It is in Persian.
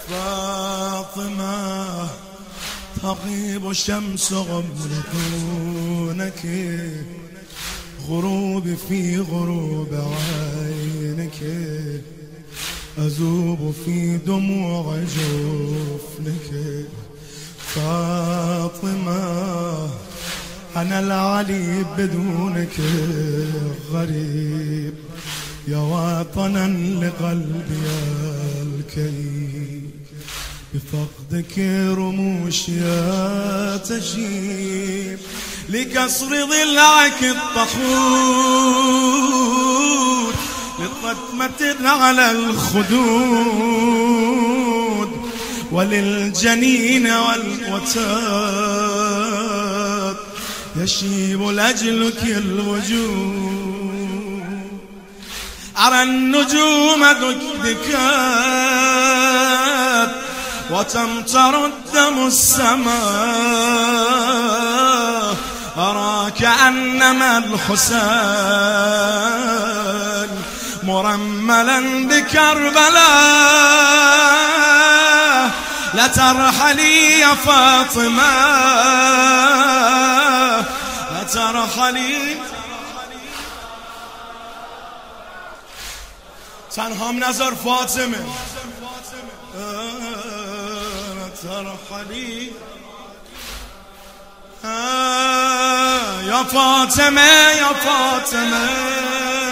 فاطمة تغيب شمس غمر دونك، غروبي في غروب عينك، أذوب في دموع جفنك. فاطمة أنا العلي بدونك غريب، يا وطنا لقلبي الكئيب، بفقدك رموشي تجيب، لكسر ضلعك الطحون، لطمة على الخدود، وللجنين والوتاد يشيب لأجلك الوجود. أرى النجوم دكدكات وتمطر الدم السماء، أرى كأنما الحسين مرملا بكربلاء. لا ترحلي يا فاطمة، لا ترحلي. تنهام نظر فاطمة، لا ترحلي يا فاطمة، يا فاطمة.